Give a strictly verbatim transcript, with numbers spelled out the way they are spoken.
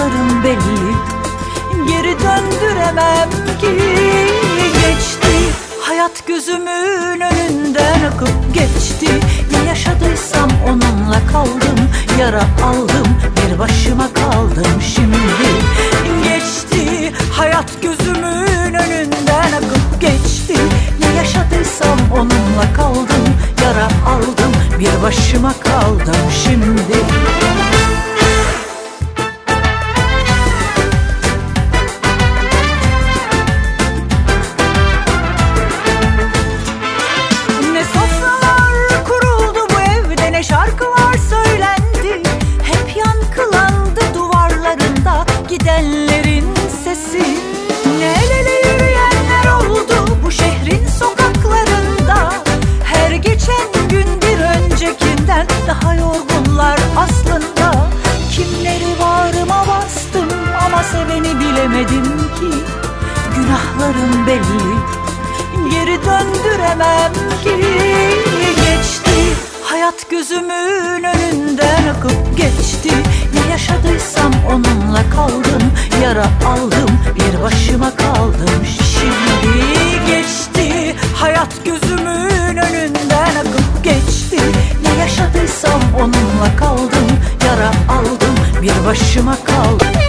Günahlarım belli, geri döndüremem ki. Geçti hayat gözümün önünden akıp geçti. Ne yaşadıysam onunla kaldım, yara aldım, bir başıma kaldım şimdi. Geçti hayat gözümün önünden akıp geçti. Ne yaşadıysam onunla kaldım, yara aldım, bir başıma kaldım şimdi. Ne sofralar kuruldu bu evde, ne şarkılar söylendi. Hep yankılandı duvarlarında gidenlerin sesi. Ne el ele yürüyenler oldu bu şehrin sokaklarında. Her geçen gün bir öncekinden daha yorgunlar aslında. Kimleri bağrıma bastım ama seveni bilemedim ki. Günahlarım belli, geri döndüremem ki. Geçti hayat gözümün önünden akıp geçti. Ne yaşadıysam onunla kaldım, yara aldım, bir başıma kaldım şimdi. Geçti hayat gözümün önünden akıp geçti. Ne yaşadıysam onunla kaldım, yara aldım, bir başıma kaldım.